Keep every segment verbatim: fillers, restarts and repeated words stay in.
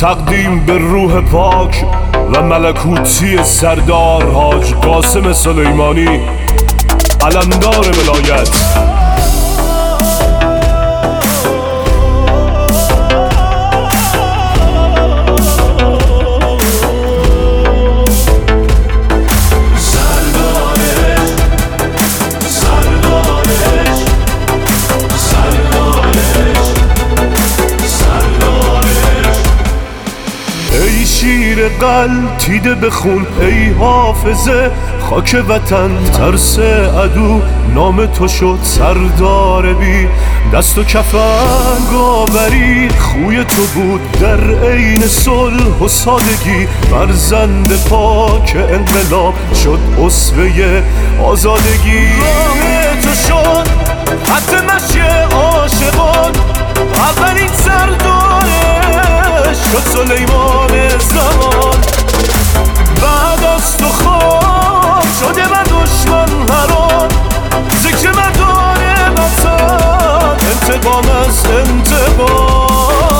تقدیم به روح پاک و ملکوتی سردار حاج قاسم سلیمانی، علمدار ولایت. ای شیر غلتیده بخون ای حافظه، خاک وطن ترس عدو نام تو شد سردار بی دست و کفن گاوری. خوی تو بود در عین صلح و سادگی، فرزند پاک انقلاب شد اسوه آزادگی. راه تو شد خط مشی عاشقان، اولین سردارش شد سلیمان زمان. بعد از تو خواب شده و دشمن هران، ذکر مدار وطن انتقام از انتقام.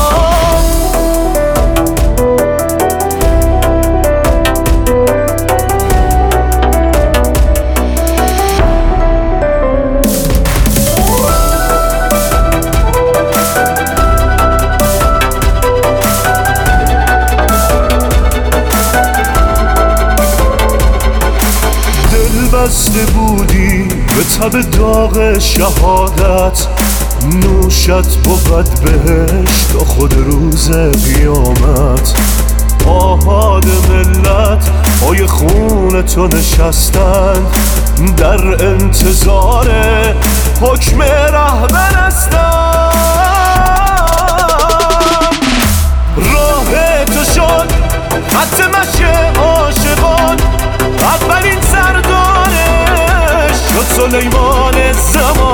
بسته بودی به تب داغ شهادت، نوشت بود بهشت و خود روز قیامت. آهاد ملت پای خون تو نشستند، در انتظار حکم رهبر هستند. راه تو شد خط مشی عاشقان، اولین سردارش شد سلیمان زمان.